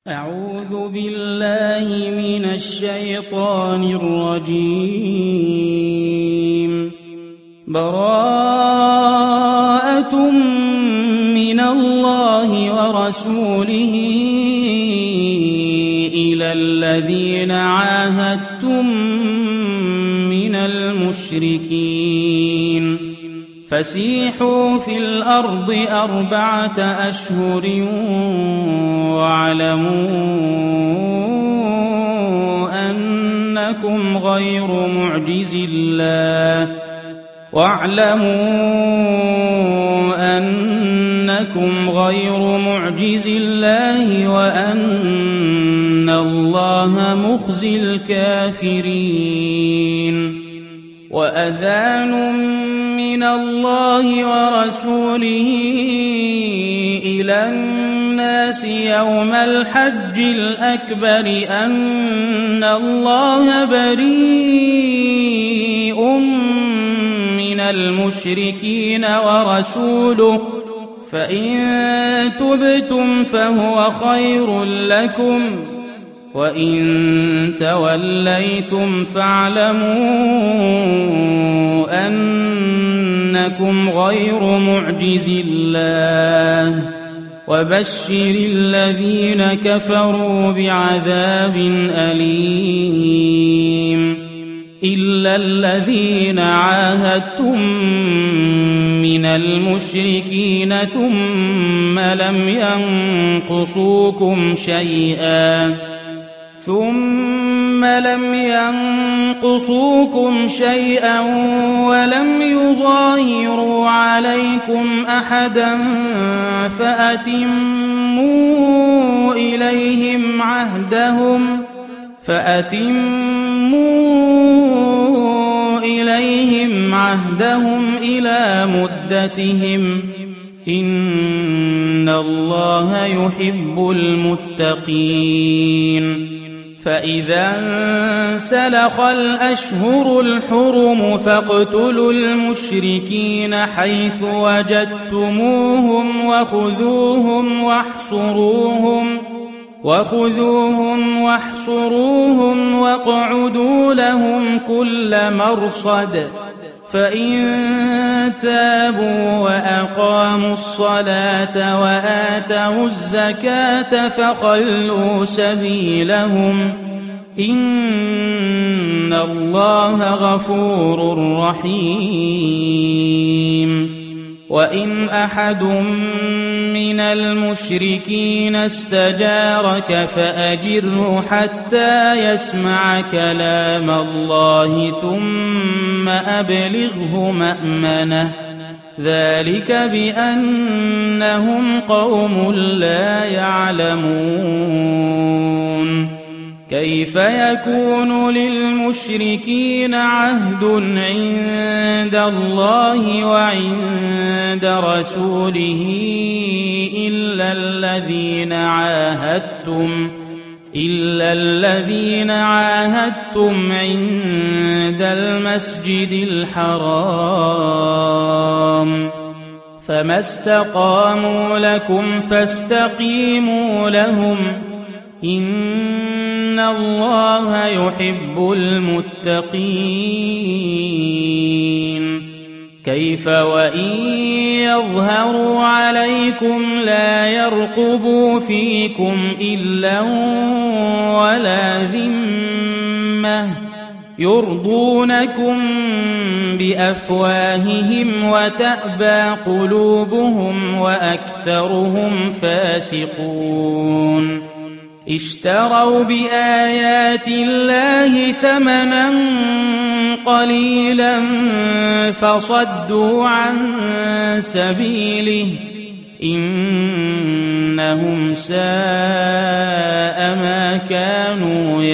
أعوذ بالله من الشيطان الرجيم. براءة من الله ورسوله إلى الذين عاهدتم من المشركين فسيحوا في الأرض 4 أشهر واعلموا أنكم غير معجز الله وأن الله مخزي الكافرين. وأذان من الله ورسوله إلى الناس يوم الحج الأكبر أن الله بريء من المشركين ورسوله فإن تبتم فهو خير لكم وإن توليتم فاعلموا أنكم غير معجز الله وبشر الذين كفروا بعذاب أليم. إلا الذين عاهدتم من المشركين ثم لم ينقصوكم شيئا ولم يظاهروا عليكم أحدا فأتموا إليهم عهدهم إلى مدتهم إن الله يحب المتقين. فإذا انسلخ الأشهر الحرم فاقتلوا المشركين حيث وجدتموهم وخذوهم واحصروهم واقعدوا لهم كل مرصد. فإن تابوا وأقاموا الصلاة وآتوا الزكاة فخلوا سبيلهم إن الله غفور رحيم. وإن أحد من المشركين استجارك فأجره حتى يسمع كلام الله ثم أبلغه مأمنه ذلك بأنهم قوم لا يعلمون. كيف يكون للمشركين عهد عند الله وعند رسوله إلا الذين عاهدتم عند المسجد الحرام فما استقاموا لكم فاستقيموا لهم إن الله يحب المتقين. كيف وإن يظهروا عليكم لا يرقبوا فيكم إلا ولا ذمة يرضونكم بأفواههم وتأبى قلوبهم وأكثرهم فاسقون. اشتروا بآيات الله ثمنا قليلا فصدوا عن سبيله إنهم ساء ما كانوا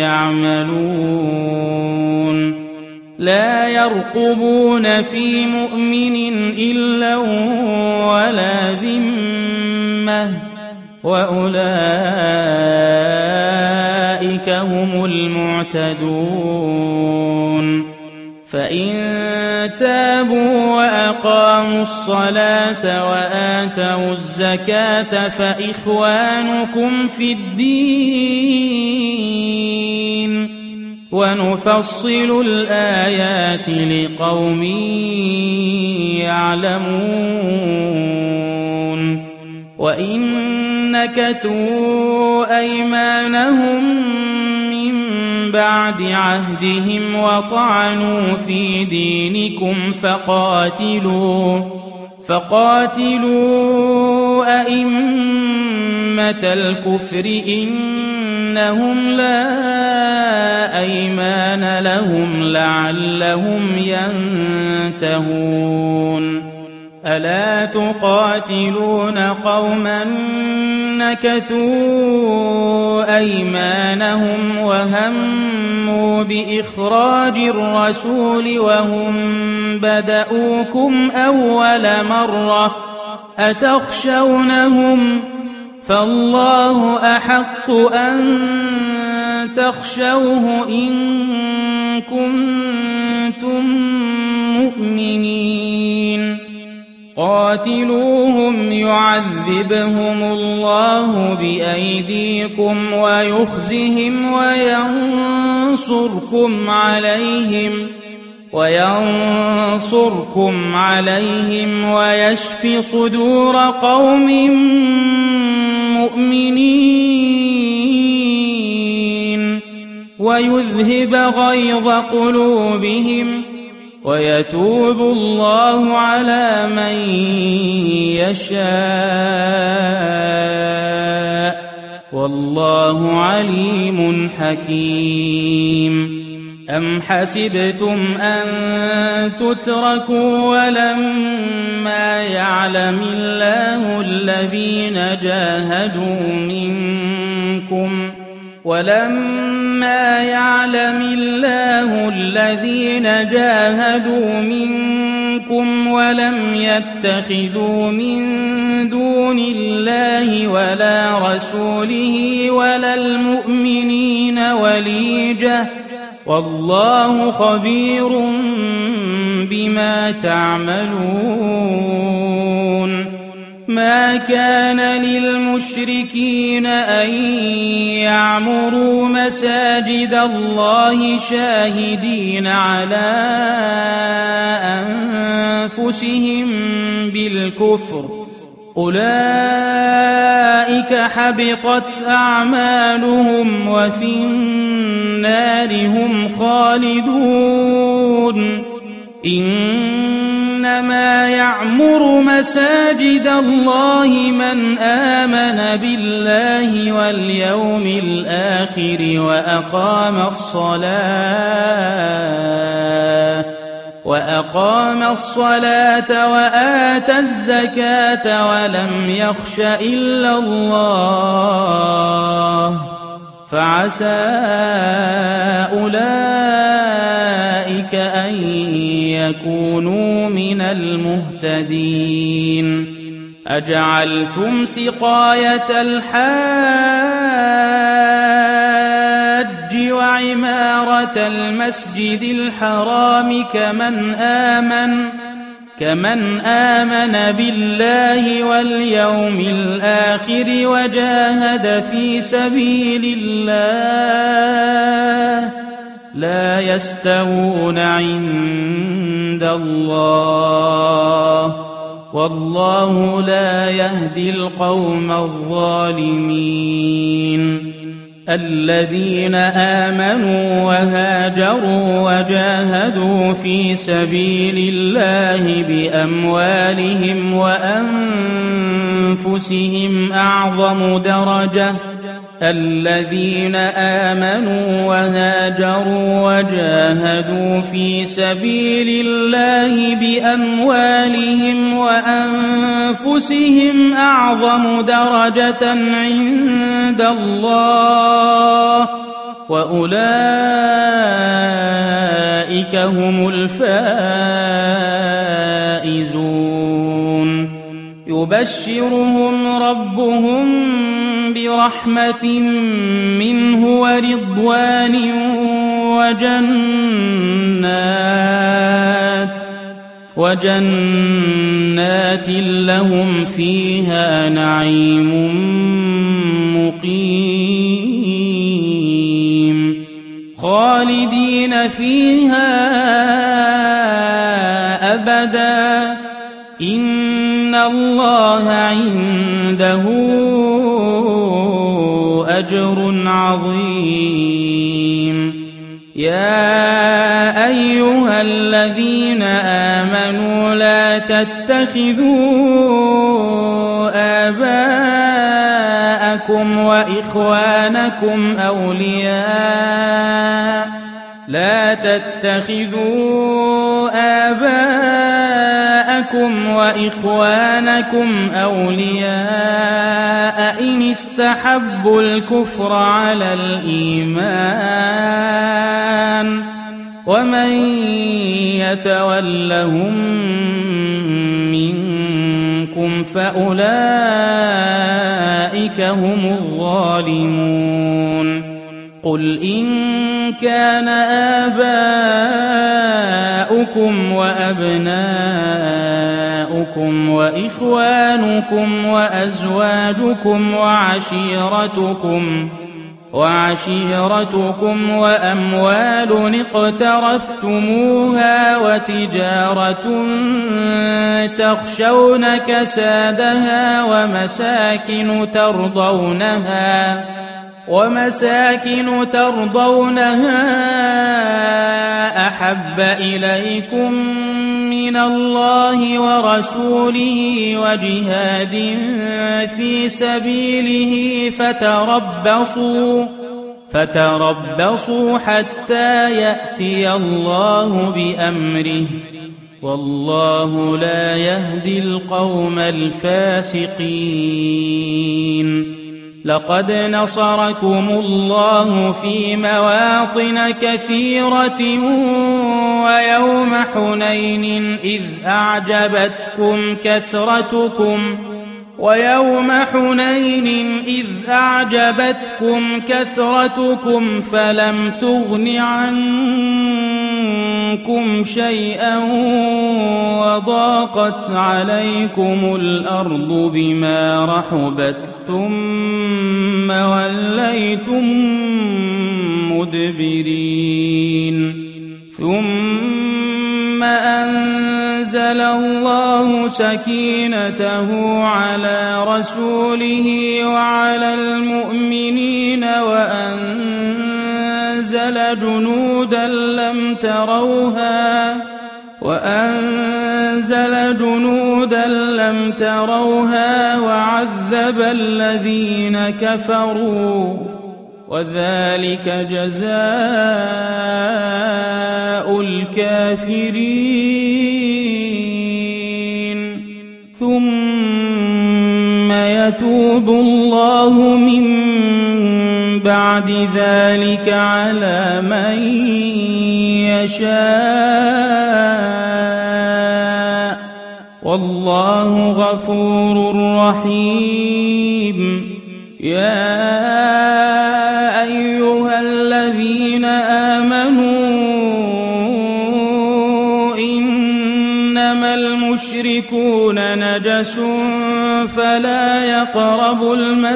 يعملون. لا يرقبون في مؤمن إلا ولا ذمة وأولئك هم المعتدون. فإن تابوا وأقاموا وأقاموا الصلاة وآتوا الزكاة فإخوانكم في الدين ونفصل الآيات لقوم يعلمون وإن نكثوا أيمانهم من بعد عهدهم وطعنوا في دينكم فقاتلوا أئمة الكفر إنهم لا أيمان لهم لعلهم ينتهون ألا تقاتلون قوما نكثوا أيمانهم وهموا بإخراج الرسول وهم بدؤوكم أول مرة أتخشونهم فالله أحق أن تخشوه إن كنتم مؤمنين قاتلوهم يعذبهم الله بأيديكم ويخزهم وينصركم عليهم ويشف صدور قوم مؤمنين ويذهب غيظ قلوبهم ويتوب الله على من يشاء والله عليم حكيم أم حسبتم أن تتركوا ولما يعلم الله الذين جاهدوا منكم ولم يتخذوا من دون الله ولا رسوله ولا المؤمنين وليجة والله خبير بما تعملون ما كان للمشركين أن يعمروا مساجد الله شاهدين على أنفسهم بالكفر أولئك حبطت أعمالهم وفي النار هم خالدون إنما يعمر مساجد الله من آمن بالله واليوم الآخر وأقام الصلاة وآتى الزكاة ولم يخش إلا الله فعسى أولئك أن يكونوا من المهتدين أجعلتم سقاية الحاج وعمارة المسجد الحرام كمن آمن بالله واليوم الآخر وجاهد في سبيل الله لا يستوون عند الله والله لا يهدي القوم الظالمين الذين آمنوا وهاجروا وجاهدوا في سبيل الله بأموالهم وأنفسهم أعظم درجة الذين آمنوا وهاجروا وجاهدوا في سبيل الله بأموالهم وأنفسهم أعظم درجة عند الله وأولئك هم الفائزون يبشرهم ربهم برحمة منه وجنات لهم فيها نعيم مقيم خالدين فيها أبدا إن الله عنده أجر عظيم يا أيها الذين آمنوا لا تتخذوا آباءكم وإخوانكم أولياء لا تتخذوا آباءكم وإخوانكم أولياء إن استحبوا الكفر على الإيمان ومن يتولهم منكم فأولئك هم الظالمون قل إن كان آباؤكم وأبناؤكم وإخوانكم وأزواجكم وعشيرتكم وأموال اقترفتموها وتجارة تخشون كسادها ومساكن ترضونها أحب إليكم من الله ورسوله وجهاد في سبيله فتربصوا حتى يأتي الله بأمره والله لا يهدي القوم الفاسقين لقد نصركم الله في مواطن كثيرة ويوم حنين إذ أعجبتكم كثرتكم فلم تغن عنكم شيئا وضاقت عليكم الأرض بما رحبت ثم وليتم مدبرين ثم أنزل الله سكينته على رسوله وعلى المؤمنين وأنزل جنودا لم تروها وعذب الذين كفروا وذلك جزاء الكافرين ثم يتوب الله من بعد ذلك على من يشاء والله غفور رحيم يا أيها الذين آمنوا إنما المشركون نجس فلا يقربوا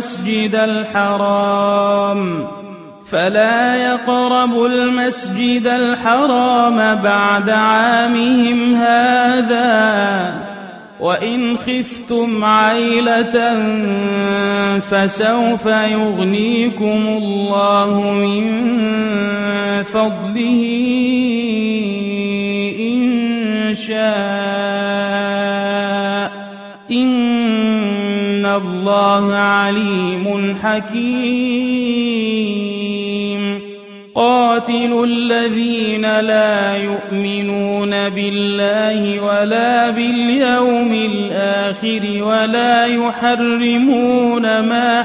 المسجد الحرام بعد عامهم هذا وإن خفتم عيلة فسوف يغنيكم الله من فضله إن شاء إن الله عليم حكيم قاتلوا الذين لا يؤمنون بالله ولا باليوم الآخر ولا يحرمون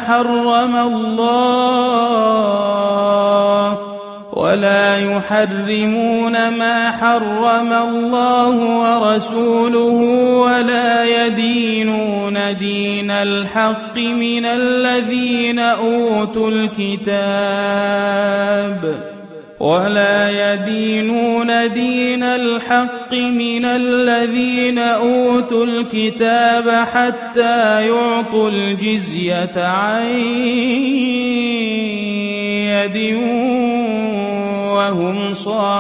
ما حرم الله ورسوله ولا يدينون دين الحق من الذين أوتوا الكتاب ولا يدينون دين الحق من الذين أوتوا الكتاب حتى يعطوا الجزية عن يد وهم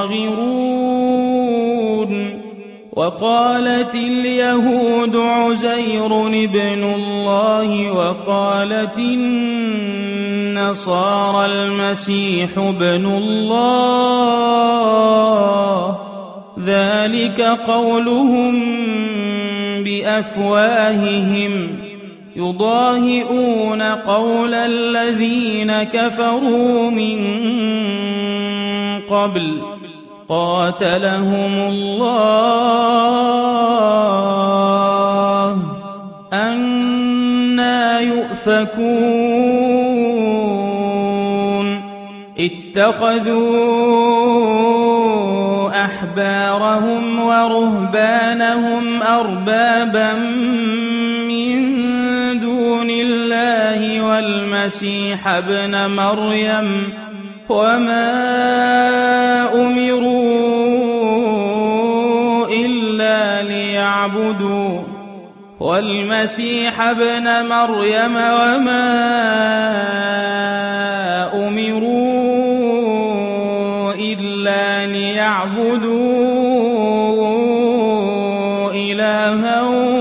صاغرون. وقالت اليهود عزير ابن الله وقالت النصارى المسيح ابن الله، ذلك قولهم بأفواههم يضاهئون قول الذين كفروا من قبل قاتلهم الله أنى يؤفكون. اتخذوا أحبارهم ورهبانهم أربابا من دون الله والمسيح ابن مريم وما أمروا إلا ليعبدوا والمسيح ابن مريم وما أمروا إلا ليعبدوا إلها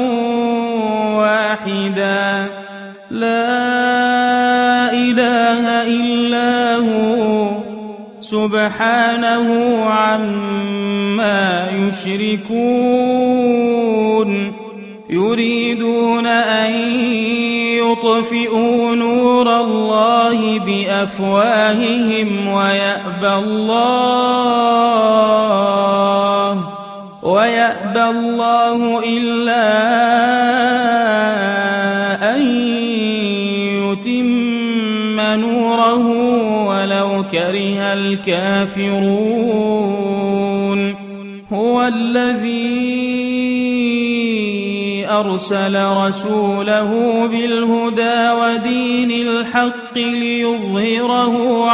واحدا لا إله إلا هو سبحانه عما يشركون. يريدون أن يطفئوا نور الله بأفواههم ويأبى الله إلا أن يتم نوره ولو كره الكافرون. هو الذي أرسل رسوله بالهدى ودين الحق ليظهره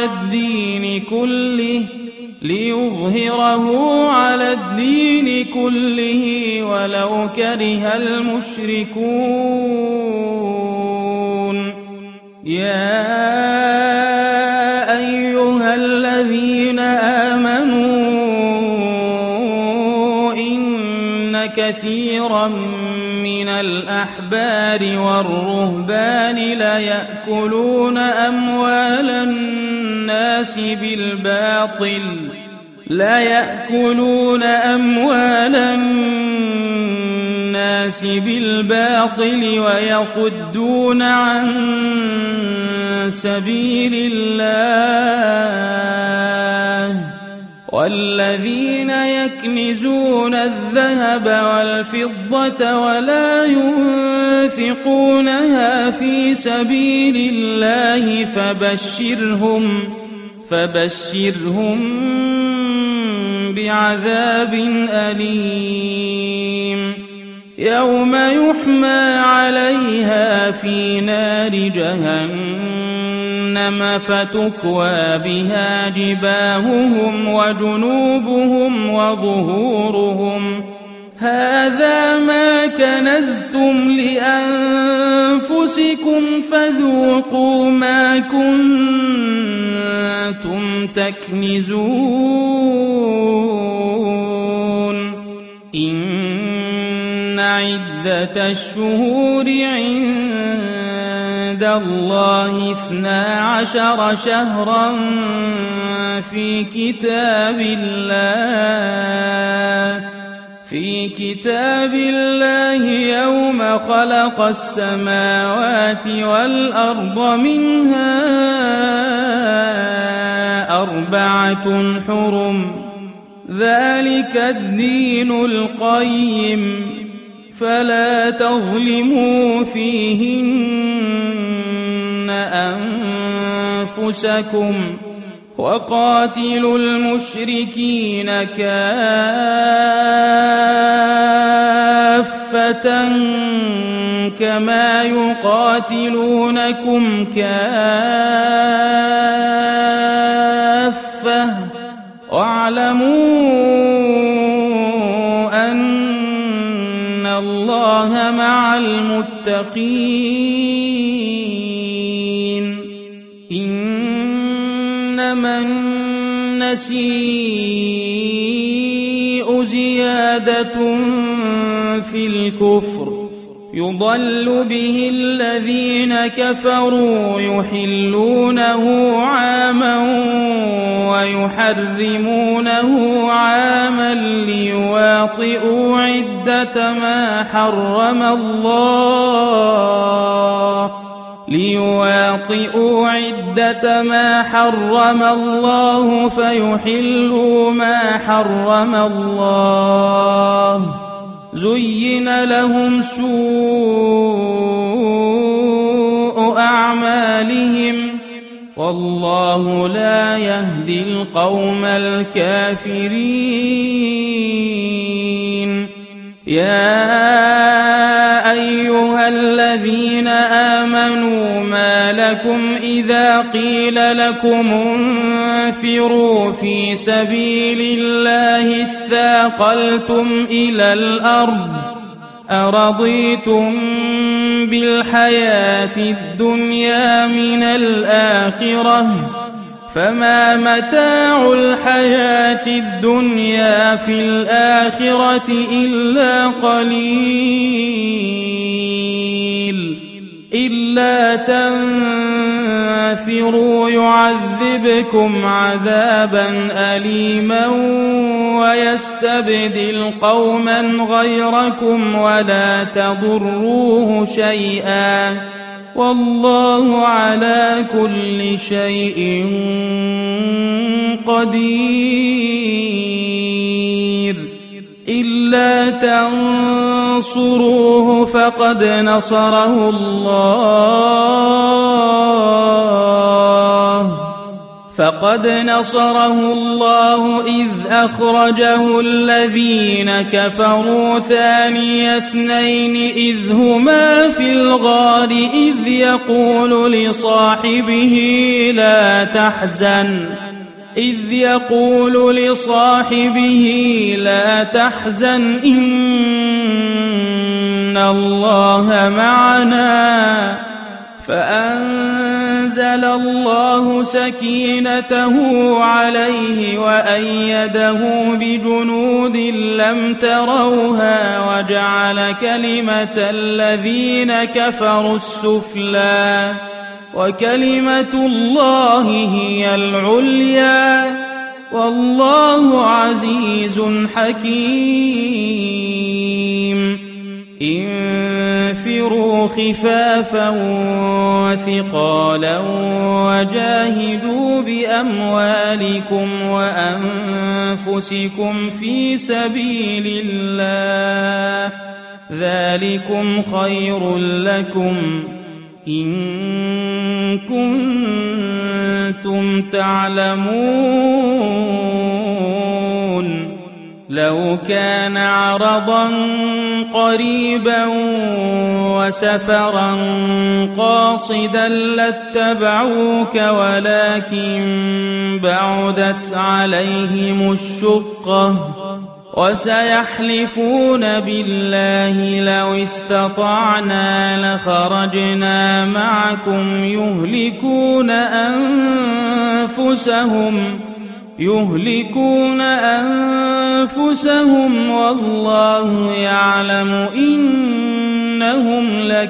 على الدين كله ولو كره المشركون. يا أيها الذين آمنوا إن كثيرا من الأحبار والرهبان ليأكلون أموال الناس بالباطل ويصدون عن سبيل الله. والذين يكنزون الذهب والفضة ولا ينفقونها في سبيل الله فبشرهم بعذاب أليم. يوم يحمى عليها في نار جهنم فتكوى بها جباههم وجنوبهم وظهورهم هذا ما كنزتم لأنفسكم فذوقوا ما كنتم تكنزون. إن عدة الشهور عند الله 12 شهرا في كتاب الله يوم خلق السماوات والأرض منها 4 حرم ذلك الدين القيم فلا تظلموا فيهن أنفسكم وقاتلوا المشركين كافة كما يقاتلونكم كافة المتقين إنما النسيء زيادة في الكفر يضل به الذين كفروا يحلونه عاما ويحرمونه عاما ليواطئوا عدة ما حرم الله فيحلوا ما حرم الله زين لهم سوء أعمالهم والله لا يهدي القوم الكافرين يا أيها الذين آمنوا ما لكم إذا قيل لكم انفروا في سبيل الله اثاقلتم إلى الأرض أرضيتم بالحياة الدنيا من الآخرة فما متاع الحياة الدنيا في الآخرة إلا قليل إلا تنفروا يعذبكم عذابا أليما ويستبدل قوما غيركم ولا تضروه شيئا والله على كل شيء قدير إلا تنصروه فقد نصره الله إذ أخرجه الذين كفروا ثاني اثنين إذ هما في الغار إذ يقول لصاحبه لا تحزن إن الله معنا فأنزل الله سكينته عليه وأيده بجنود لم تروها وجعل كلمة الذين كفروا السفلى وكلمة الله هي العليا والله عزيز حكيم انفروا خفافا وثقالا وجاهدوا بأموالكم وأنفسكم في سبيل الله ذلكم خير لكم إن كنتم تعلمون لو كان عرضا قريبا وسفرا قاصدا لاتبعوك ولكن بعدت عليهم الشقة وسيحلفون بالله لو استطعنا لخرجنا معكم يهلكون أنفسهم والله يعلم إنهم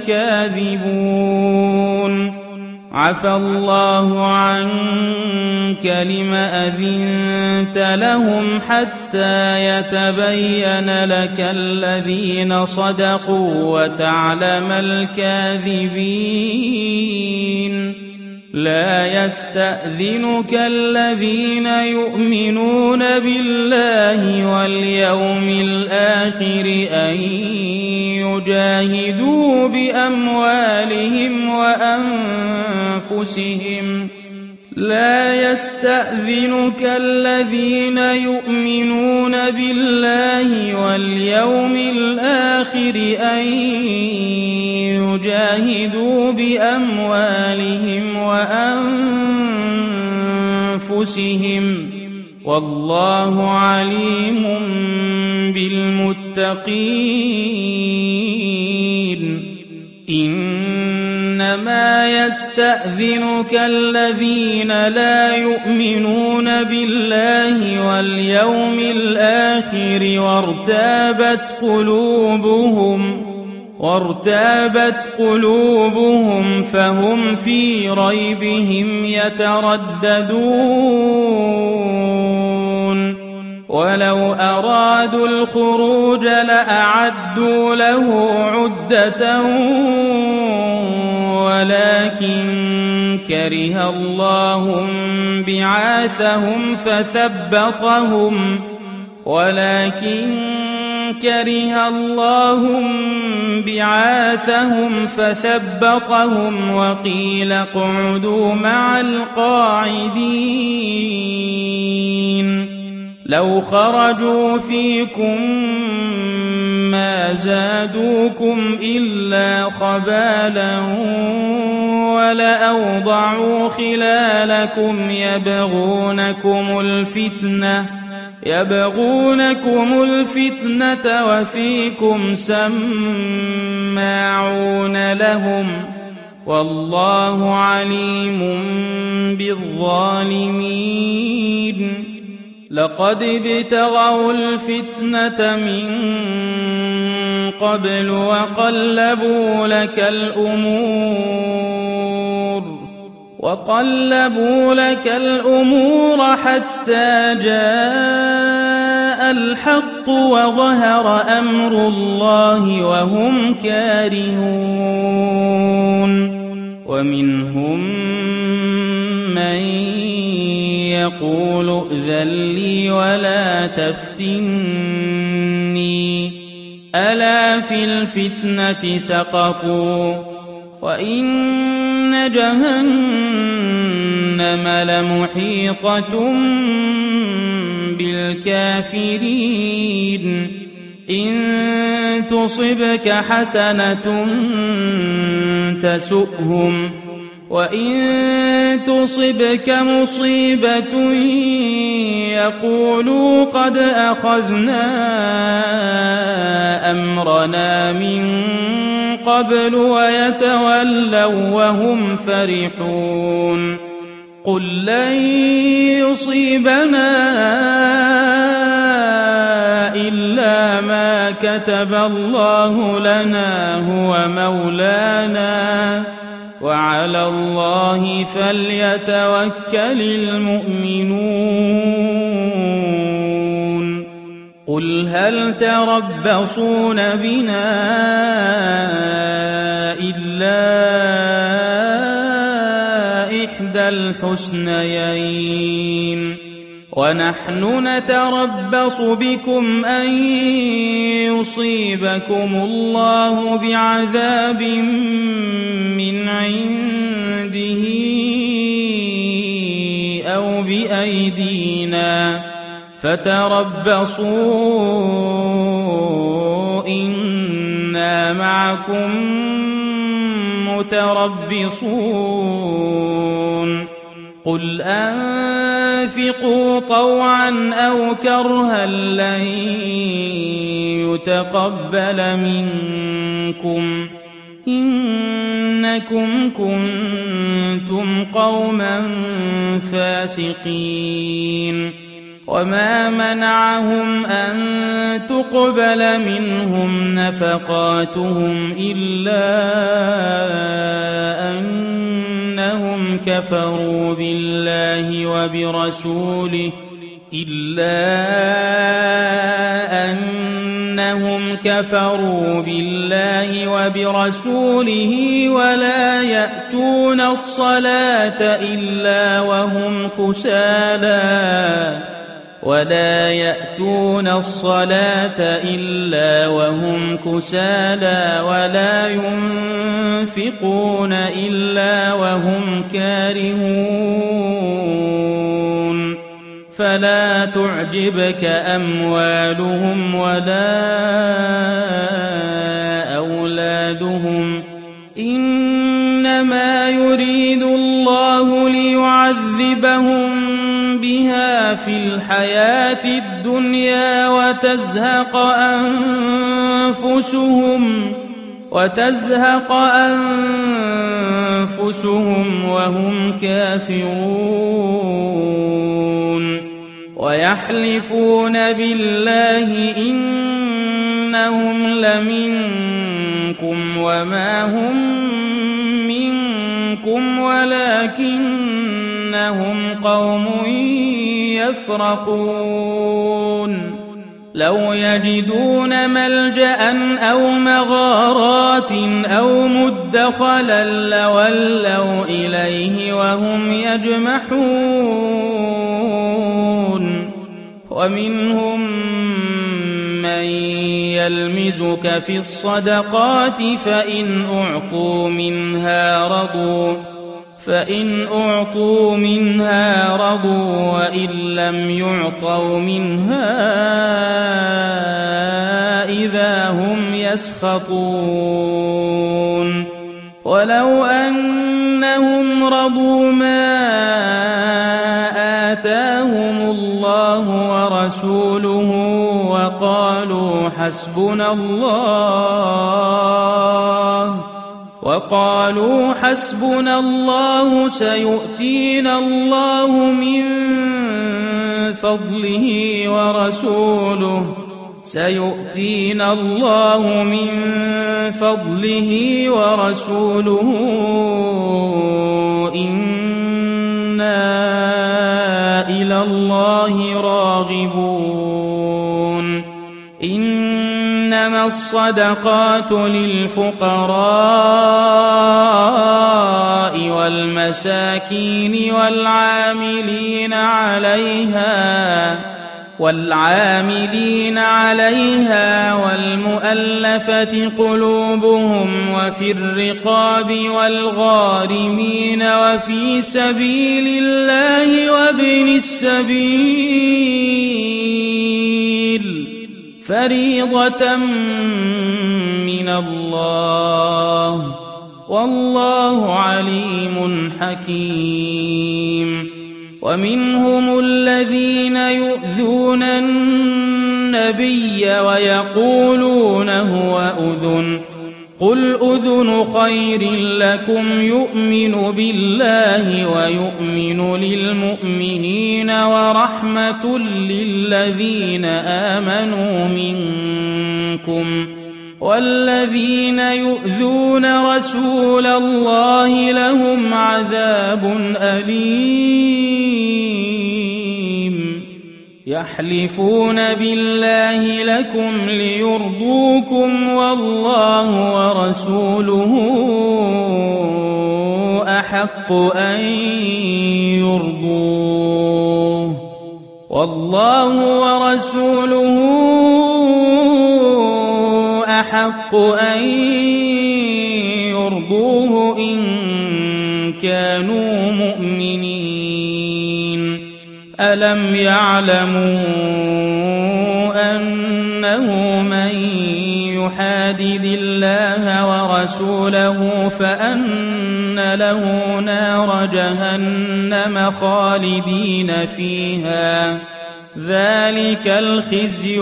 لكاذبون عفى الله عنك لم أذنت لهم حتى يتبين لك الذين صدقوا وتعلم الكاذبين لا يستأذنك الذين يؤمنون بالله واليوم الآخر أن يجاهدوا بأموالهم وأنفسهم لا يستأذنك الذين يؤمنون بالله واليوم الآخر أن يجاهدوا بأموالهم وأنفسهم والله عليم بالمتقين إنما يستأذنك الذين لا يؤمنون بالله واليوم الآخر وارتابت قلوبهم فهم في ريبهم يترددون ولو أرادوا الخروج لأعدوا له عدة ولكن كره الله بعاثهم فثبطهم وقيل اقعدوا مع القاعدين لو خرجوا فيكم ما زادوكم إلا خبالا ولأوضعوا خلالكم يبغونكم الفتنة وفيكم سماعون لهم والله عليم بالظالمين لقد ابتغوا الفتنة من قبل وقلبوا لك الأمور حتى جاء الحق وظهر أمر الله وهم كارهون ومنهم من يقول ائذن لي ولا تفتني ألا في الفتنة سقطوا وإن جهنم لمحيطة بالكافرين إن تصبك حسنة تسؤهم وإن تصبك مصيبة يقولوا قد أخذنا أمرنا من قبل ويتولوا وهم فرحون قل لن يصيبنا إلا ما كتب الله لنا هو مولانا وعلى الله فليتوكل المؤمنون قل هل تربصون بنا إلا إحدى الحسنيين ونحن نتربص بكم أن يصيبكم الله بعذاب من عنده أو بأيدينا فتربصوا إنا معكم متربصون قل أنفقوا طوعا أو كرها لن يتقبل منكم إنكم كنتم قوما فاسقين وما منعهم أن تقبل منهم نفقاتهم إلا أنهم كفروا بالله وبرسوله ولا يأتون الصلاة إلا وهم كسالى ولا ينفقون إلا وهم كارهون فلا تعجبك أموالهم ولا أولادهم إنما يريد الله ليعذبهم بها في الحياة الدنيا وتزهق أنفسهم وتزهق أنفسهم وهم كافرون ويحلفون بالله إنهم لمنكم وما هم منكم ولكنهم قوم يفرقون لو يجدون ملجأ أو مغارات أو مدخلا لولوا إليه وهم يجمحون ومنهم من يلمزك في الصدقات فإن أعطوا منها رضوا وإن لم يعطوا منها إذا هم يسخطون ولو أنهم رضوا ما آتاهم الله ورسوله وقالوا حسبنا الله سيؤتينا الله من فضله ورسوله إنا إلى الله راغبون إنما الصدقات للفقراء والمساكين والعاملين عليها والمؤلفة قلوبهم وفي الرقاب والغارمين وفي سبيل الله وابن السبيل فريضة من الله والله عليم حكيم ومنهم الذين يؤذون النبي ويقولون هو أذن قل أذن خير لكم يؤمن بالله ويؤمن للمؤمنين ورحمة للذين آمنوا منكم والذين يؤذون رسول الله لهم عذاب أليم يحلفون بالله لكم ليرضوكم والله ورسوله أحق أن يرضوه والله ورسوله أحق أن يرضوه إن كانوا مؤمنين ألم يعلموا أنه من يحادد الله ورسوله فأن له نار جهنم خالدين فيها ذلك الخزي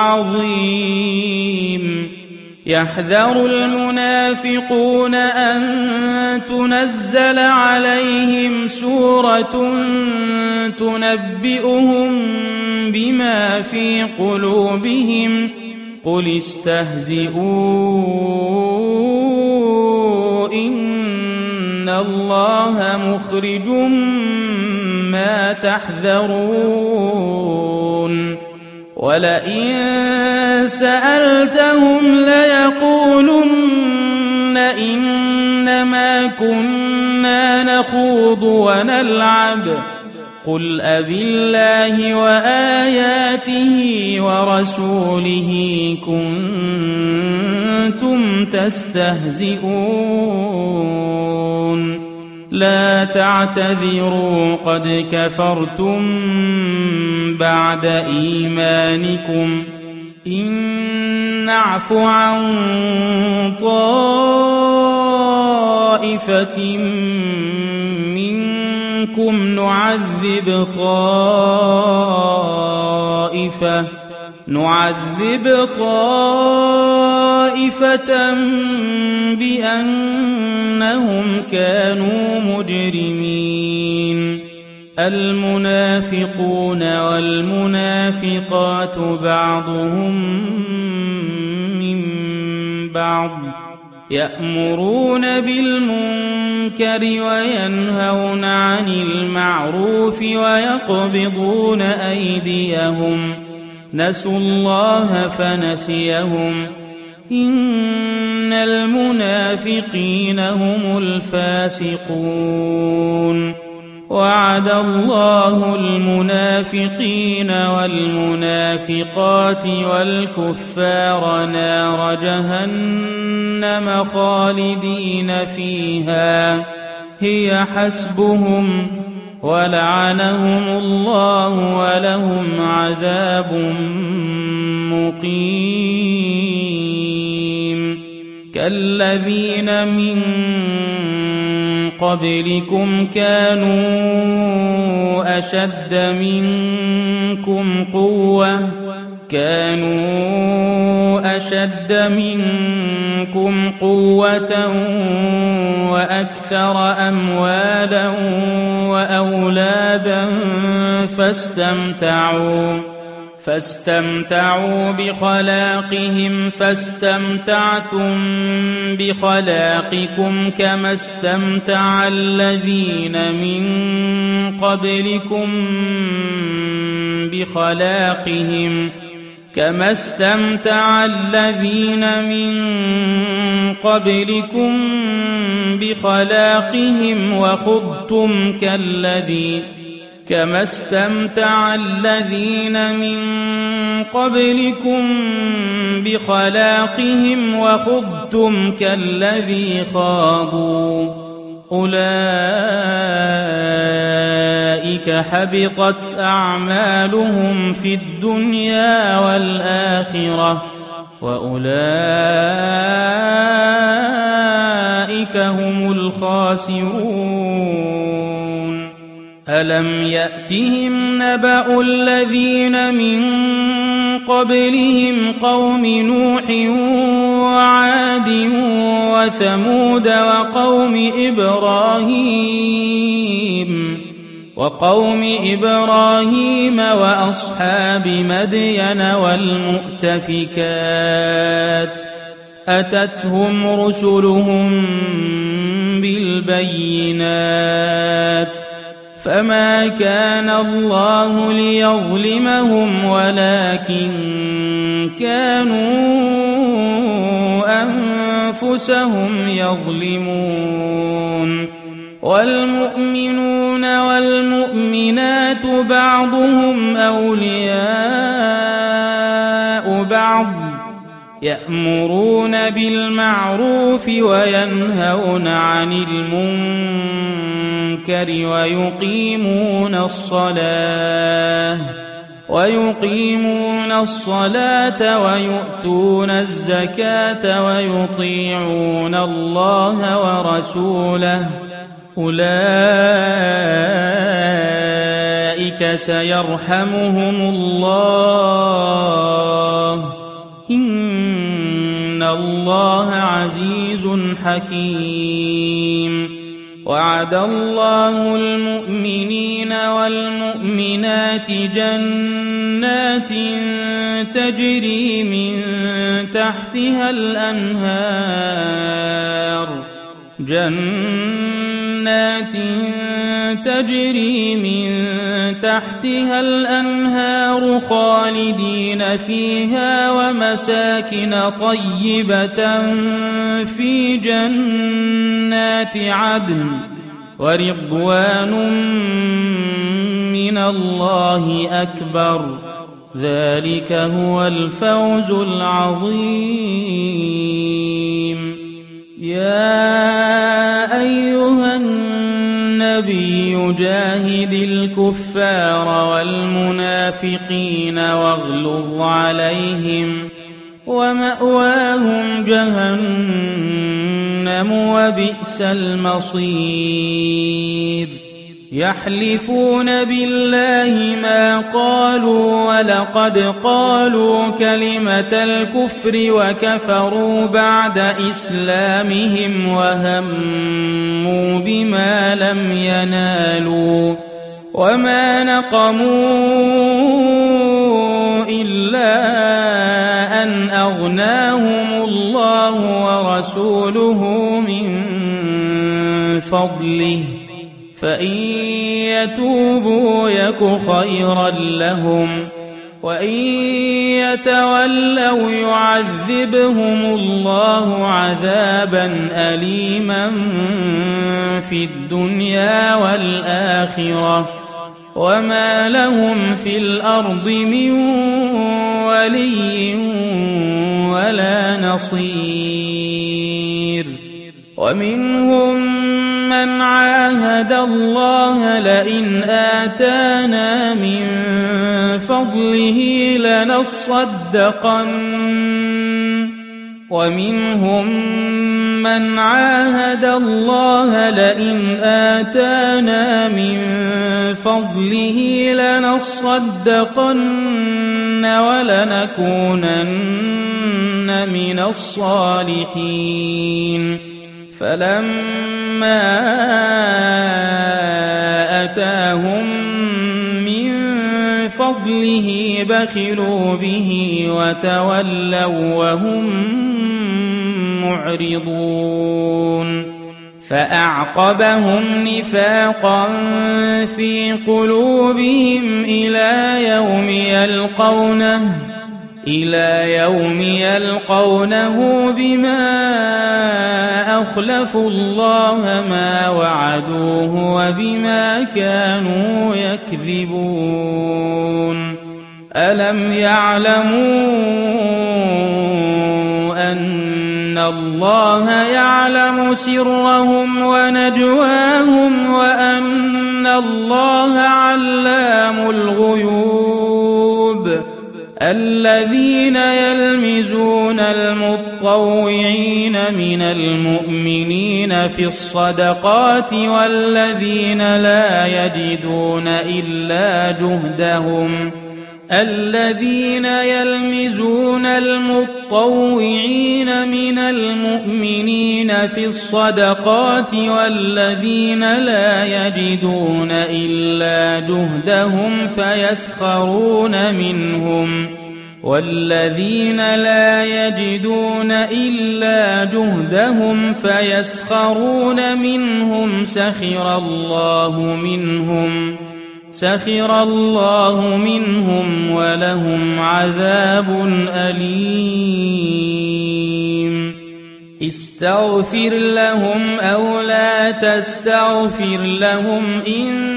العظيم يحذر المنافقون أن تنزل عليهم سورة تنبئهم بما في قلوبهم قل استهزئوا إن الله مخرج ما تحذرون ولئن سألتهم ليقولن إنما كنا نخوض ونلعب قل أبالله وآياته ورسوله كنتم تستهزئون لا تعتذروا قد كفرتم بعد إيمانكم إن نعف عن طائفة منكم نعذب نعذب طائفة بأنهم كانوا مجرمين المنافقون والمنافقات بعضهم من بعض يأمرون بالمنكر وينهون عن المعروف ويقبضون أيديهم نسوا الله فنسيهم إن المنافقين هم الفاسقون وعد الله المنافقين والمنافقات والكفار نار جهنم خالدين فيها هي حسبهم ولعنهم الله ولهم عذاب مقيم كالذين من قبلكم كانوا أشد منكم قوة وأكثر أموالا وأولادا فاستمتعوا بخلاقهم فاستمتعتم بخلاقكم كما استمتع الذين من قبلكم بخلاقهم وخضتم كالذي خاضوا أولئك حبطت أعمالهم في الدنيا والآخرة وأولئك هم الخاسرون ألم يأتهم نبأ الذين من قبلهم قوم نوح وعاد وثمود وقوم إبراهيم وأصحاب مدين والمؤتفكات أتتهم رسلهم بالبينات فما كان الله ليظلمهم ولكن كانوا أنفسهم يظلمون والمؤمنون والمؤمنات بعضهم أولياء بعض يأمرون بالمعروف وينهون عن المنكر ويقيمون الصلاة ويؤتون الزكاة ويطيعون الله ورسوله أولئك سيرحمهم الله إن الله عزيز حكيم وعد الله المؤمنين والمؤمنات جنات تجري من تحتها الأنهار خالدين فيها ومساكن طيبة في جنات عدن ورضوان من الله أكبر ذلك هو الفوز العظيم يا أيها النبي جاهد الكفار والمنافقين واغلظ عليهم ومأواهم جهنم وبئس المصير يحلفون بالله ما قالوا ولقد قالوا كلمة الكفر وكفروا بعد إسلامهم وهموا بما لم ينالوا وما نقموا إلا أن أغناهم الله ورسوله من فضله فإن يتوبوا يك خيرا لهم وإن يتولوا يعذبهم الله عذابا أليما في الدنيا والآخرة وما لهم في الأرض من ولي ولا نصير ومنهم من عاهد الله لئن آتانا من فضله لنصدقن ومنهم من عاهد الله لئن آتانا من فضله لنصدقن ولنكونن من الصالحين فلما آتاهم من فضله بخلوا به وتولوا وهم معرضون فأعقبهم نفاقا في قلوبهم إلى يوم يلقونه بما أخلفوا الله ما وعدوه وبما كانوا يكذبون ألم يعلموا أن الله يعلم سرهم ونجواهم وأن الله علام الغيوب الذين يلمزون المطوعين من المؤمنين في الصدقات والذين لا يجدون إلا جهدهم الذين يلمزون المطوعين من المؤمنين في الصدقات والذين لا يجدون إلا جهدهم فيسخرون منهم والذين لا يجدون إلا جهدهم فيسخرون منهم سخر الله منهم ولهم عذاب أليم استغفر لهم أو لا تستغفر لهم إن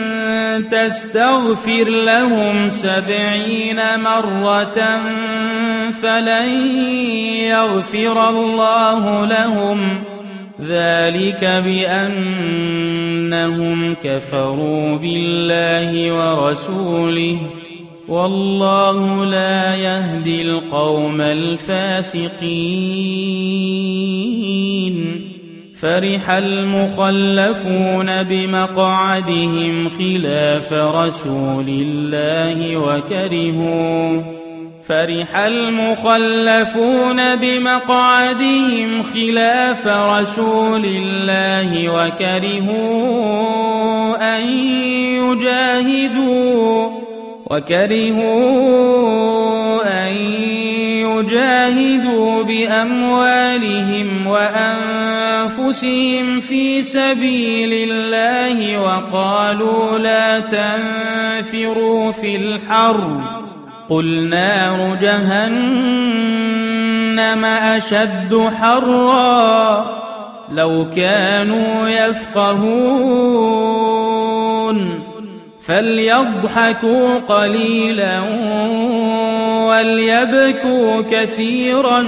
تستغفر لهم 70 مرة فلن يغفر الله لهم ذلك بأنهم كفروا بالله ورسوله والله لا يهدي القوم الفاسقين فرح المخلفون بمقعدهم خلاف رسول الله وكرهوا أن يجاهدوا بأموالهم وأنفسهم في سبيل الله وقالوا لا تنفروا في الحر قل نار جهنم أشد حرا لو كانوا يفقهون فليضحكوا قليلا وليبكوا كثيرا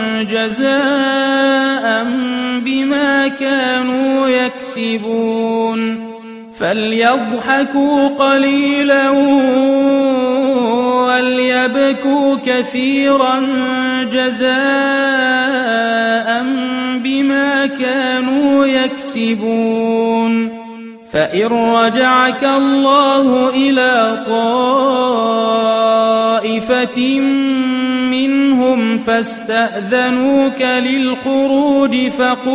جزاء بما كانوا يكسبون فليضحكوا قليلا وليبكوا كثيرا جزاء بما كانوا يكسبون فإن رجعك الله إلى طائفة منهم فاستأذنوك للخروج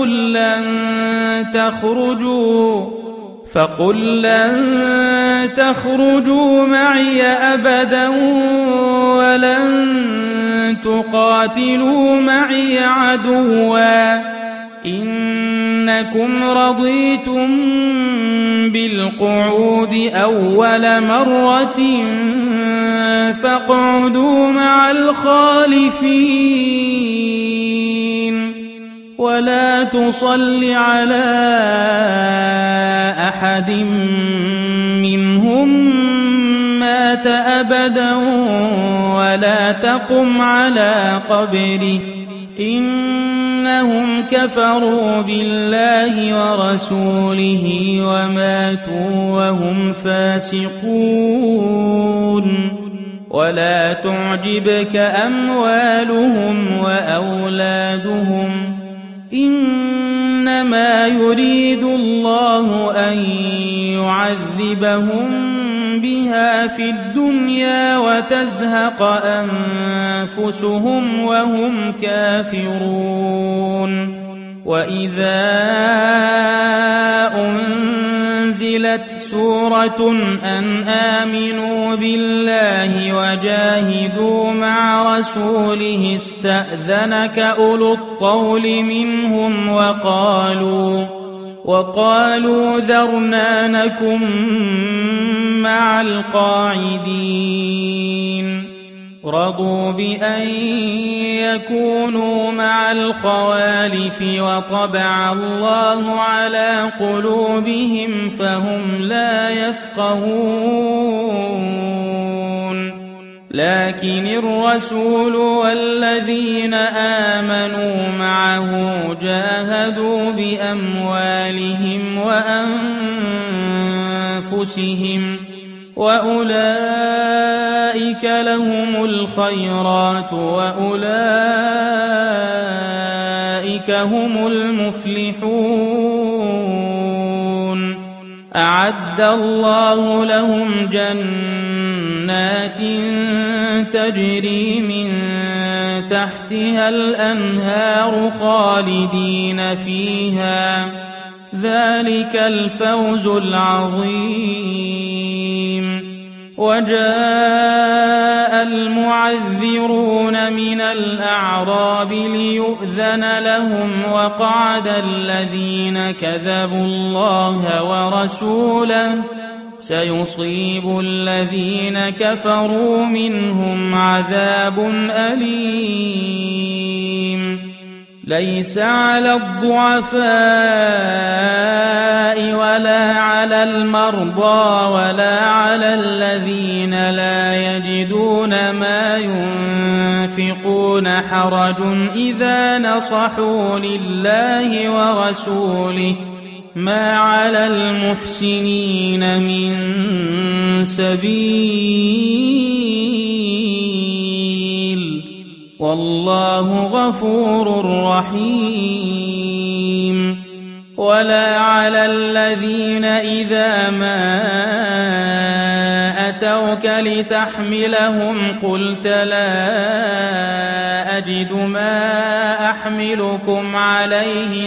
فقل لن تخرجوا معي أبدا ولن تقاتلوا معي عدوا إنكم رضيتم بالقعود أول مرة فاقعدوا مع الخالفين ولا تصل على أحد منهم مات أبدا ولا تقم على قبره إنهم كفروا بالله ورسوله وماتوا وهم فاسقون ولا تعجبك أموالهم وأولادهم إنما يريد الله أن يعذبهم بها في الدنيا وتزهق أنفسهم وهم كافرون وإذا أنزلت سورة أن آمنوا بالله وجاهدوا مع رسوله استأذنك أولو الطول منهم وقالوا ذرنا نكن مع القاعدين رضوا بأن يكونوا مع الخوالف وطبع الله على قلوبهم فهم لا يفقهون لكن الرسول والذين آمنوا معه جاهدوا بأموالهم وأنفسهم وأولئك لهم الخيرات وأولئك هم المفلحون أعد الله لهم جنات تجري من تحتها الأنهار خالدين فيها ذلك الفوز العظيم وجاء المعذرون من الأعراب ليؤذن لهم وقعد الذين كذبوا الله ورسوله سيصيب الذين كفروا منهم عذاب أليم ليس على الضعفاء ولا على المرضى ولا على الذين لا يجدون ما ينفقون حرج إذا نصحوا لله ورسوله ما على المحسنين من سبيل والله غفور رحيم ولا على الذين إذا ما أتوك لتحملهم قلت لا أجد ما أحملكم عليه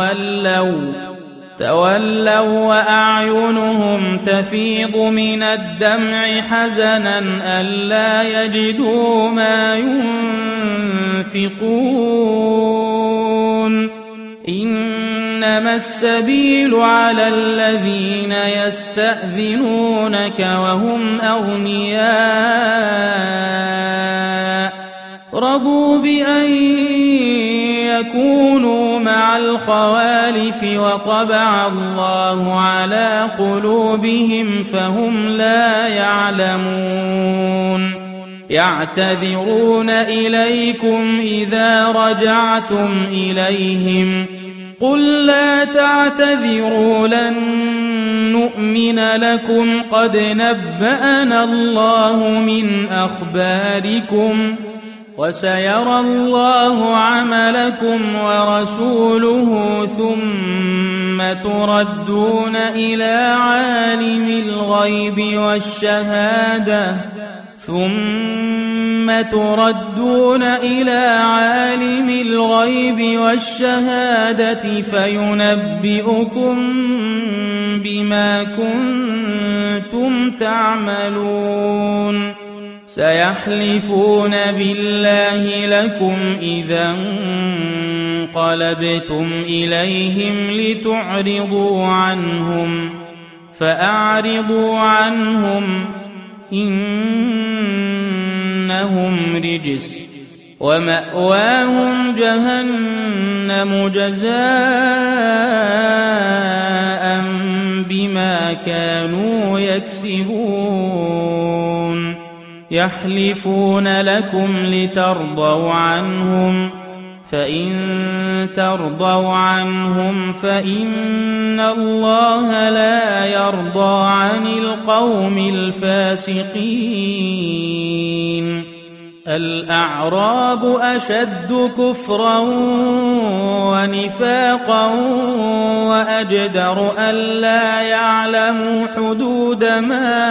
تولوا وأعينهم تفيض من الدمع حزنا ألا يجدوا ما ينفقون إنما السبيل على الذين يستأذنونك وهم أغنياء رضوا بأن يكونوا مع الخوالف وطبع الله على قلوبهم فهم لا يعلمون يعتذرون إليكم إذا رجعتم إليهم قل لا تعتذروا لن نؤمن لكم قد نبأنا الله من أخباركم وسيرى الله عملكم ورسوله ثم تردون إلى عالم الغيب والشهادة فينبئكم بما كنتم تعملون سيحلفون بالله لكم إذا انقلبتم إليهم لتعرضوا عنهم فأعرضوا عنهم إنهم رجس ومأواهم جهنم جزاء بما كانوا يكسبون يحلفون لكم لترضوا عنهم فإن ترضوا عنهم فإن الله لا يرضى عن القوم الفاسقين الأعراب أشد كفرا ونفاقا وأجدر ألا يعلموا حدود ما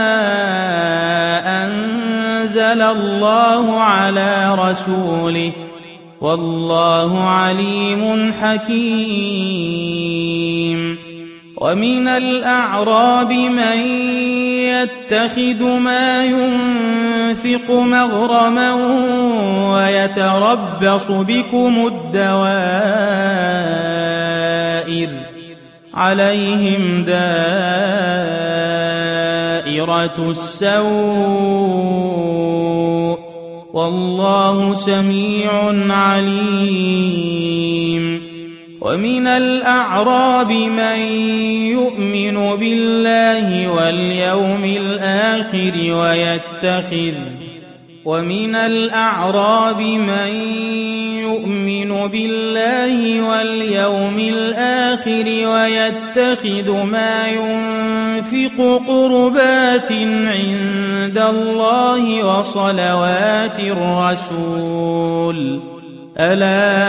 أنزل الله على رسوله والله عليم حكيم ومن الأعراب من يتخذ ما ينفق مغرما ويتربص بكم الدوائر عليهم دائرة السوء والله سميع عليم ومن الأعراب من يؤمن بالله واليوم الآخر ويتخذ ما ينفق قربات عند الله وصلوات الرسول ألا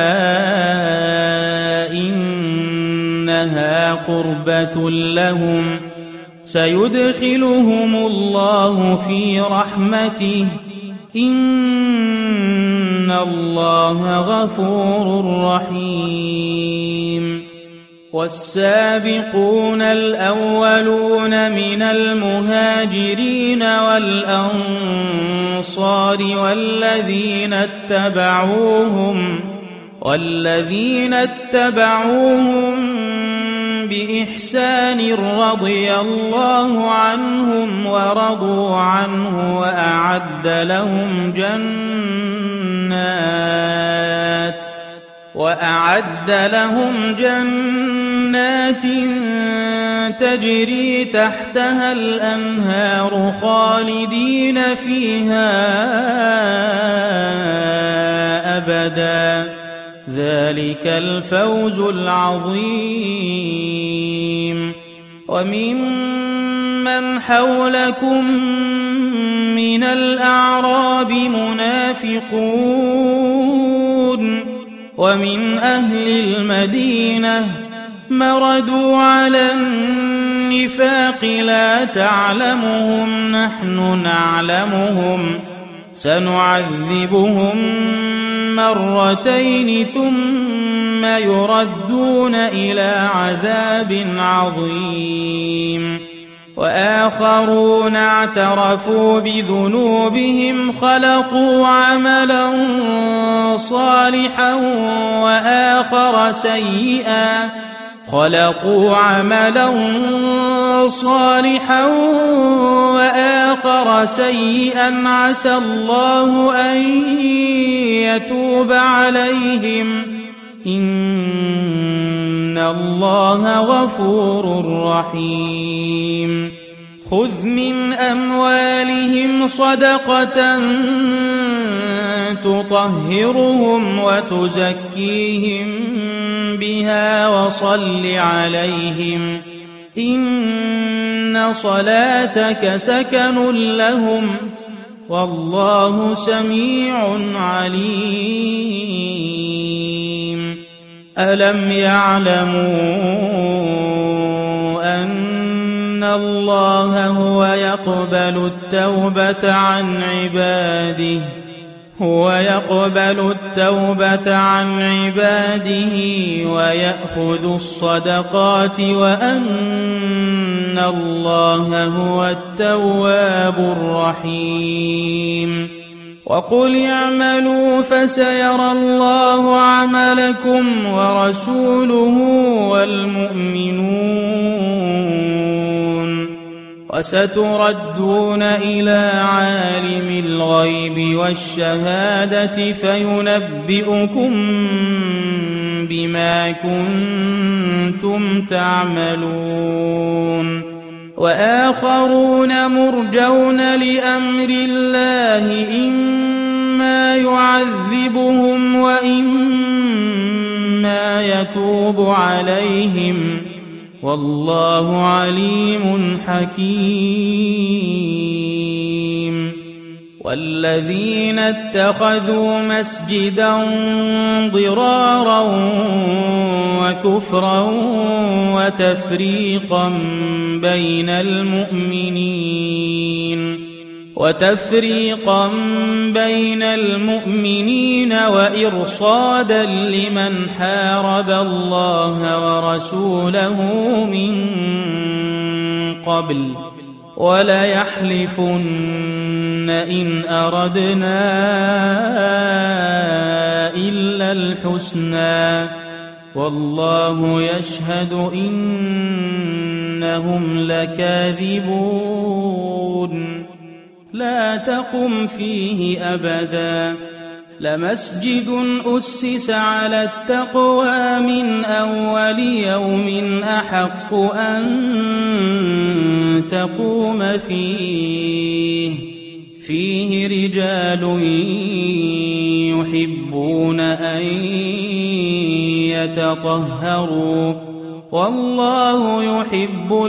إنها قربة لهم سيدخلهم الله في رحمته إن الله غفور رحيم والسابقون الأولون من المهاجرين والأنصار والذين اتبعوهم بإحسان رضي الله عنهم ورضوا عنه وأعد لهم جنات تجري تحتها الأنهار خالدين فيها أبدا ذلك الفوز العظيم وممن حولكم من الأعراب منافقون ومن أهل المدينة مردوا على النفاق لا تعلمهم نحن نعلمهم سنعذبهم مرتين ثم يردون إلى عذاب عظيم وآخرون اعترفوا بذنوبهم خلقوا عملا صالحا وآخر سيئا عسى الله أن يتوب عليهم إن الله غفور رحيم خذ من أموالهم صدقة تطهرهم وتزكيهم بها وصل عليهم إن صلاتك سكن لهم والله سميع عليم ألم يعلموا الله هو يقبل التوبة عن عباده ويأخذ الصدقات وأن الله هو التواب الرحيم وقل اعملوا فسيرى الله عملكم ورسوله والمؤمنون وستردون إلى عالم الغيب والشهادة فينبئكم بما كنتم تعملون وآخرون مرجون لأمر الله إما يعذبهم وإما يتوب عليهم والله عليم حكيم والذين اتخذوا مسجدا ضرارا وكفرا وتفريقا بين المؤمنين وإرصادا لمن حارب الله ورسوله من قبل وليحلفن إن أردنا إلا الحسنى والله يشهد إنهم لكاذبون لا تقم فيه أبدا لمسجد أسس على التقوى من أول يوم أحق أن تقوم فيه رجال يحبون أن يتطهروا والله يحب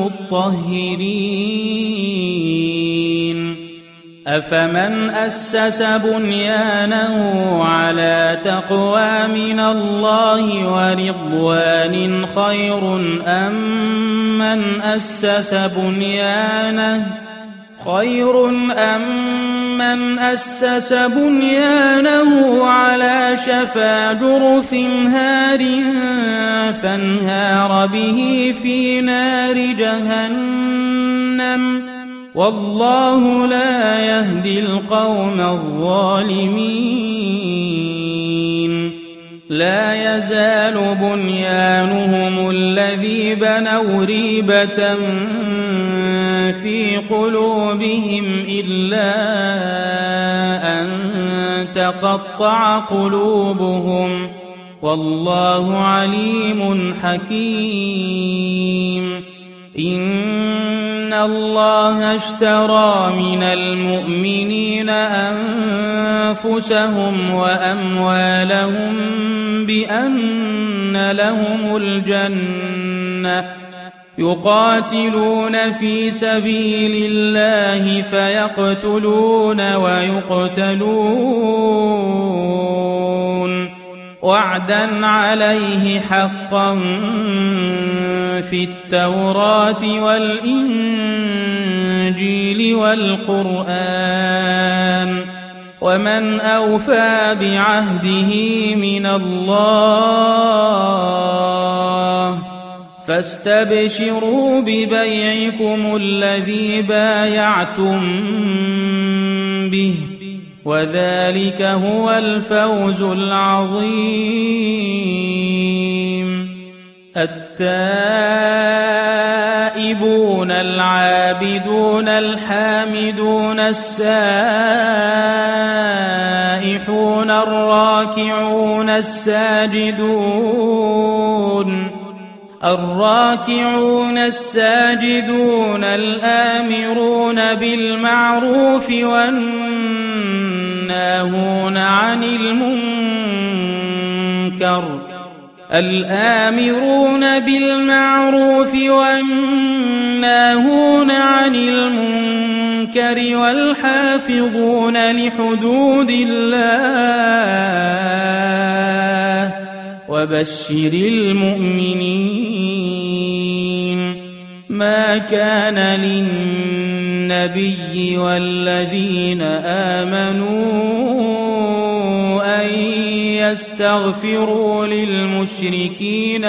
المطهرين أفمن أسس بنيانه على تقوى من الله ورضوان خير أم من أسس بنيانه على شفا جرف هار فانهار به في نار جهنم والله لا يهدي القوم الظالمين لا يزال بنيانهم الذي بنوا ريبة في قلوبهم إلا أن تقطع قلوبهم والله عليم حكيم إن الله اشترى من المؤمنين أنفسهم وأموالهم بأن لهم الجنة يقاتلون في سبيل الله فيقتلون ويقتلون وعدا عليه حقا في التوراة والإنجيل والقرآن ومن أوفى بعهده من الله فاستبشروا ببيعكم الذي بايعتم به وذلك هو الفوز العظيم التائبون العابدون الحامدون السائحون الراكعون الساجدون الآمرون بالمعروف والناهون عن المنكر والحافظون لحدود الله وبشر المؤمنين ما كان للنبي والذين آمنوا أن يستغفروا للمشركين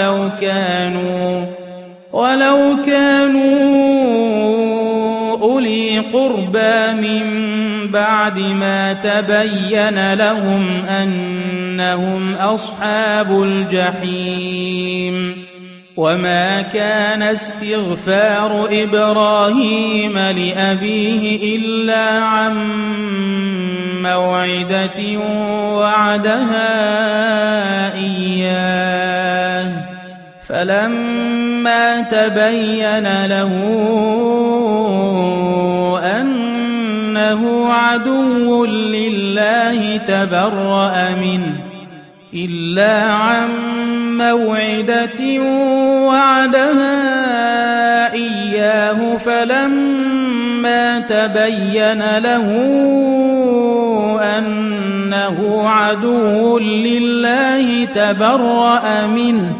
ولو كانوا أولي قربى من بعد ما تبين لهم أنهم أصحاب الجحيم. وما كان استغفار إبراهيم لأبيه إلا عن موعدة وعدها إياه، فلما تبين له أنه عدو لله تبرأ منه، إلا عن موعدة وعدها إياه، فلما تبين له أنه عدو لله تبرأ منه.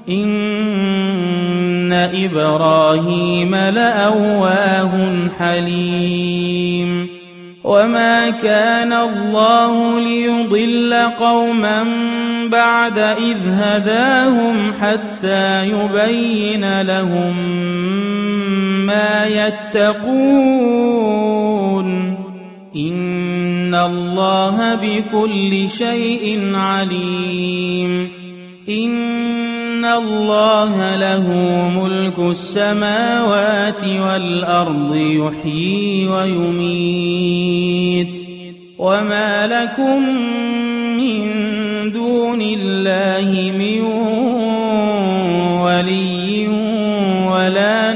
إن إبراهيم لأواه حليم. وما كان الله ليضل قوما بعد إذ هداهم حتى يبين لهم ما يتقون. إن الله بكل شيء عليم. إن الله له ملك السماوات والأرض يحيي ويميت. وما لكم من دون الله من ولي ولا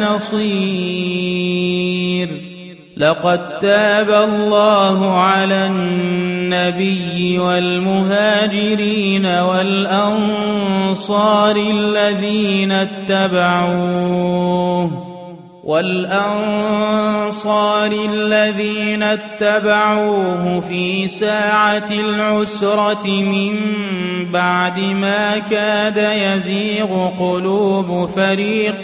نصير. لقد تاب الله على النبي والمهاجرين والأنصار الذين اتبعوه في ساعة العسرة من بعد ما كاد يزيغ قلوب فريق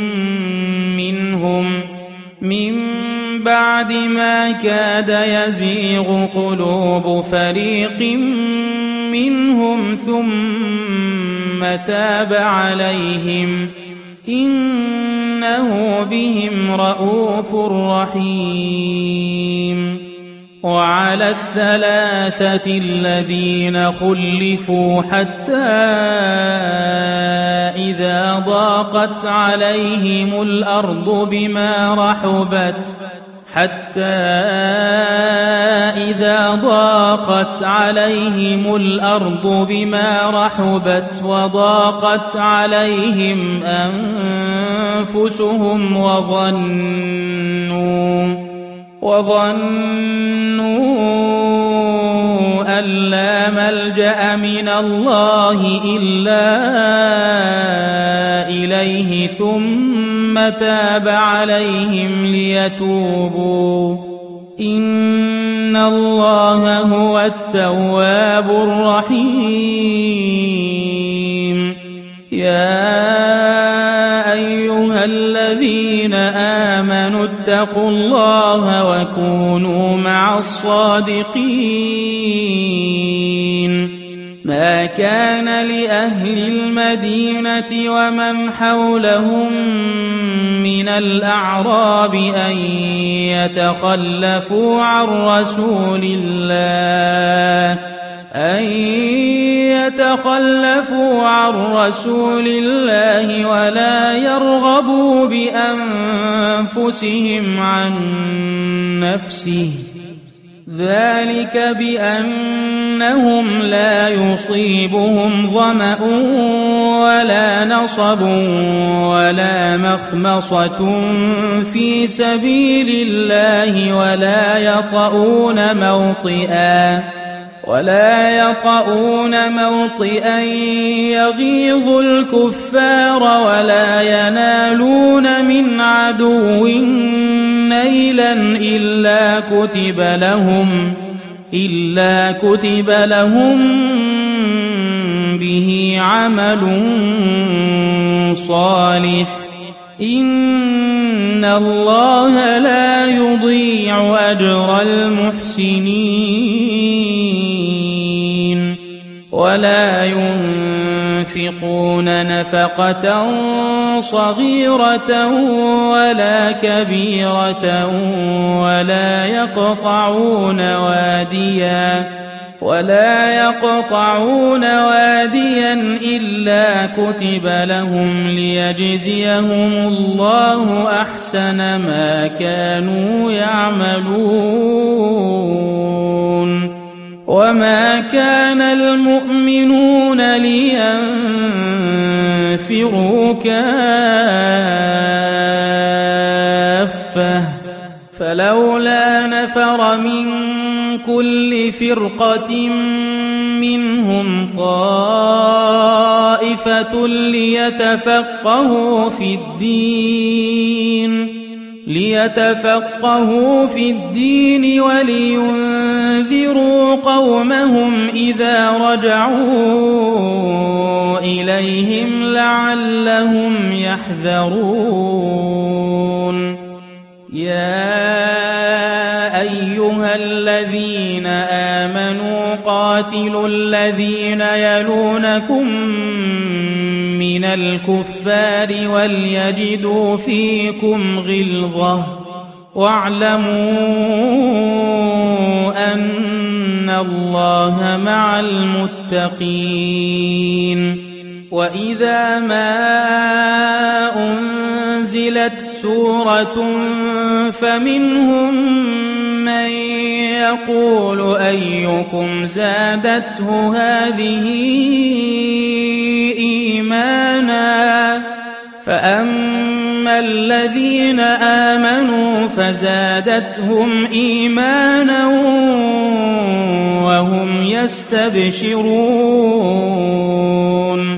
منهم ثم تاب عليهم إنه بهم رءوف رحيم. وعلى الثلاثة الذين خلفوا حتى إذا ضاقت عليهم الأرض بما رحبت وضاقت عليهم أنفسهم وظنوا أن لا ملجأ من الله إلا إليه ثم تاب عليهم ليتوبوا. إن الله هو التواب الرحيم. يا أيها الذين آمنوا اتقوا الله وكونوا مع الصادقين. ما كان لأهل المدينة ومن حولهم من الأعراب أن يتخلفوا عن رسول الله ولا يرغبوا بأنفسهم عن نفسه، ذلك بأنهم لا يصيبهم ظمأ ولا نصب ولا مخمصة في سبيل الله ولا يطؤون موطئا يغيظ الكفار ولا ينالون من عدو نيلا إلا كتب لهم به عمل صالح إن الله لا يضيع أجر المحسنين ولا ينفقون نفقة صغيرة ولا كبيرة ولا يقطعون واديا إلا كتب لهم ليجزيهم الله أحسن ما كانوا يعملون وما كان المؤمنون لينفروا كافة فلولا نفر من كل فرقة منهم طائفة ليتفقهوا في الدين ولينذروا قومهم إذا رجعوا إليهم لعلهم يحذرون يا أيها الذين آمنوا قاتلوا الذين يلونكم من الكفار وليجدوا فيكم غلظة واعلموا أن الله مع المتقين وإذا ما أنزلت سورة فمنهم من يقول أيكم زادته هذه إيمانا فأما الذين آمنوا فزادتهم إيمانا وهم يستبشرون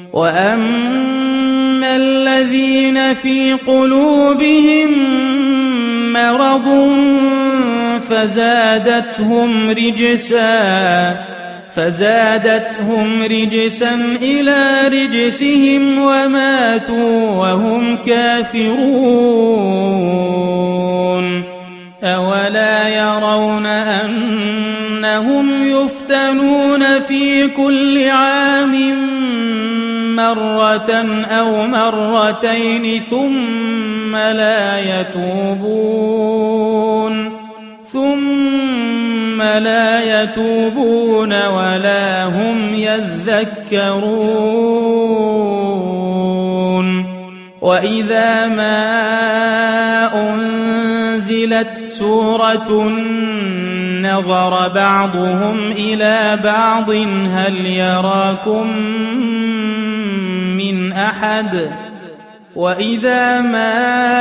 وأما الذين في قلوبهم مرض فزادتهم رجسا إلى رجسهم وماتوا وهم كافرون أولا يرون أنهم يفتنون في كل عام مرة أو مرتين ثم لا يتوبون ولا هم يذكرون وإذا ما أنزلت سورة نظر بعضهم إلى بعض هل يراكم من أحد وإذا ما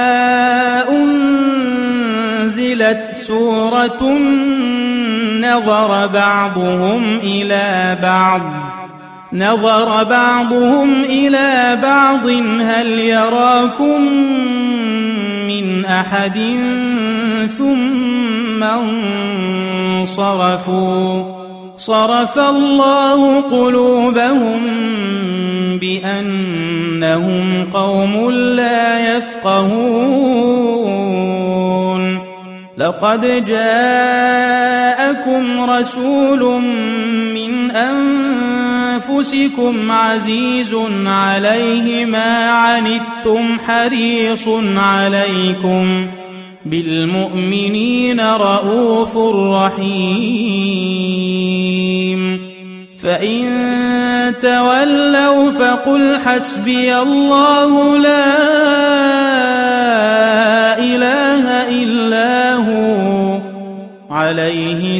أنزلت سورة نظر بعضهم إلى بعض هل يراكم من أحد ثم انصرفوا صرف الله قلوبهم بأنهم قوم لا يفقهون لقد جاءكم رسول من أنفسكم عزيز عليه ما عنتم حريص عليكم بالمؤمنين رؤوف رحيم فإن تولوا فقل حسبي الله لا إله إلا هو عليه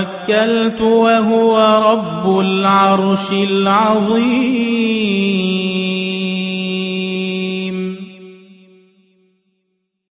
توكلت وهو رب العرش العظيم